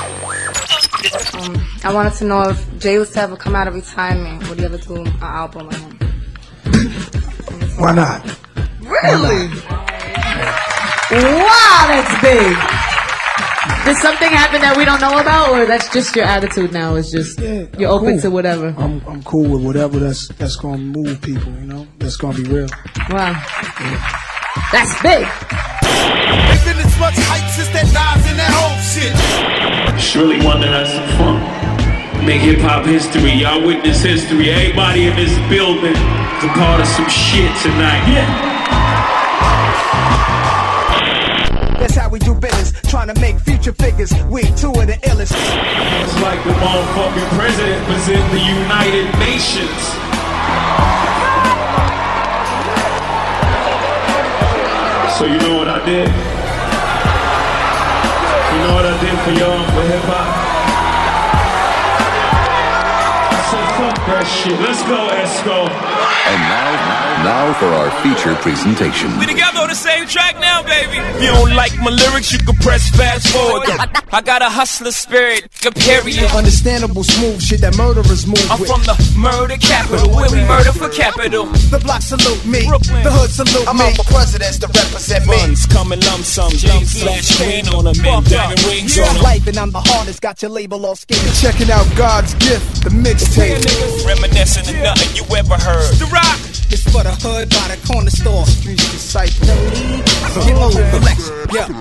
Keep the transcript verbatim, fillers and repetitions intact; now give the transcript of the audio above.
Um, I wanted to know if Jay was to ever come out of retirement, would he ever do an album with him? Why not? Really? Wow, that's big. Did something happen that we don't know about, or that's just your attitude now? Is just yeah, you're open cool. to whatever. I'm I'm cool with whatever that's that's gonna move people. You know, that's gonna be real. Wow, yeah. That's big. They've been as much hype since that Nas and that whole shit. Surely one to have some fun. Make hip hop history. Y'all witness history. Everybody in this building is a part of some shit tonight. Yeah. That's how we do business, trying to make future figures. We two of the illest. It's like the motherfucking president was in the United Nations. So you know what I did? You know what I did for y'all, for hip hop? I said fuck that shit. Let's go, Esco. And now, now for our feature presentation. We together on the same track now, baby. If you don't like my lyrics, you can press fast forward. I got a hustler spirit, a period. Understandable, smooth shit that murderers move I'm with. from the murder capital, where we murder for capital. The block salute me, Brooklyn. the hood salute I'm me. out for presidents to represent me. Funds coming lump sums, flash chain on them, and diamond rings on them. Life and I'm the hardest, got your label all skin. Checking out God's gift, the mixtape. Reminiscing of nothing you ever heard. The rock. It's for the hood by the corner store. Streets disciple. The lead, collection, yeah.